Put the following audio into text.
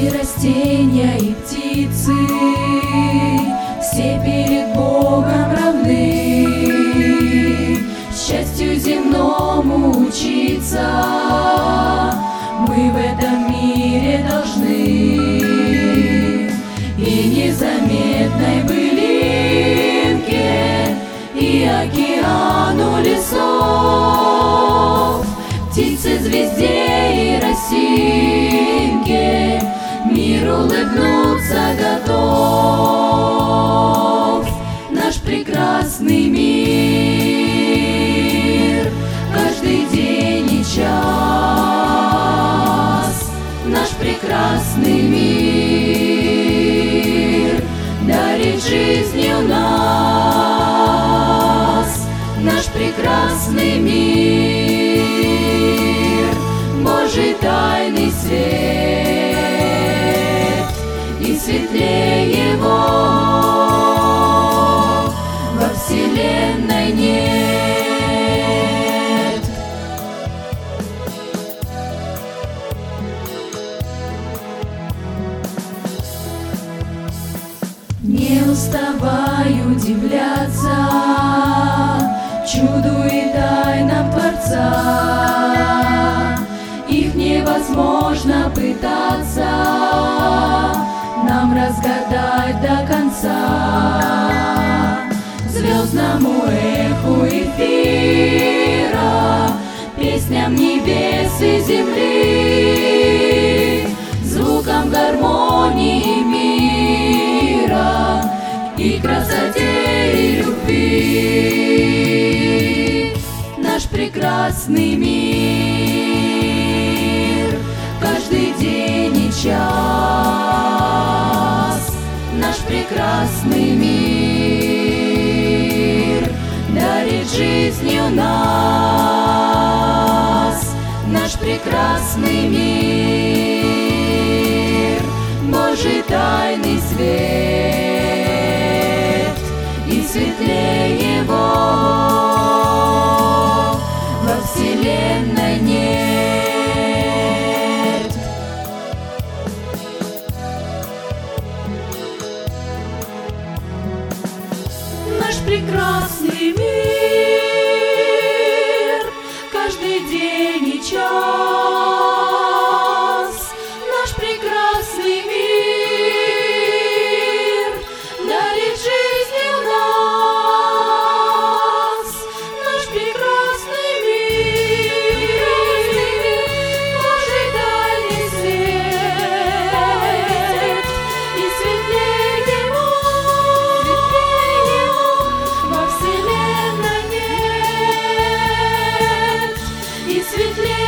и растения, и птицы, все перед Богом равны. Счастью земному учиться мы в этом мире должны, и незаметной былинке, и океану лесов, птице, звезде и росинке мир улыбнуться готов. Наш прекрасный мир, каждый день и час, наш прекрасный мир дарит жизнью нас. Наш прекрасный мир, Божий тайный свет, и светлее его во вселенной нет. Не уставай удивляться чуду и тайнам Творца. Их невозможно пытаться нам разгадать до конца. Звездному эху эфира, песням небес и земли, звукам гармонии мира и красоте и любви. Наш прекрасный мир, каждый день и час, наш прекрасный мир дарит жизнью нас. Наш прекрасный мир, Божий тайный свет, и светлее его во вселенной нет. Наш прекрасный мир, каждый день и час, наш прекрасный мир дарит жизнью нас. Наш прекрасный мир, Божий тайный свет, и светлее его во вселенной нет, и светлее